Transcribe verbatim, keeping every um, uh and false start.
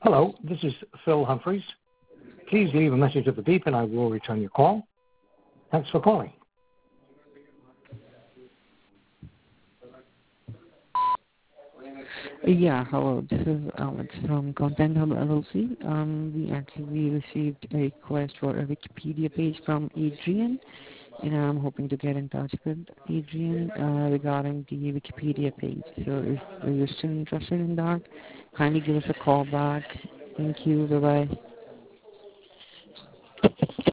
Hello, this is Phil Humphreys. Please leave a message at the beep and I will return your call. Thanks for calling. Yeah, hello. This is Alex from Content Hub L L C. Um, we actually received a request for a Wikipedia page from Adrian, and I'm hoping to get in touch with Adrian uh, regarding the Wikipedia page. So if you're still interested in that, kindly give us a call back. Thank you. Bye-bye.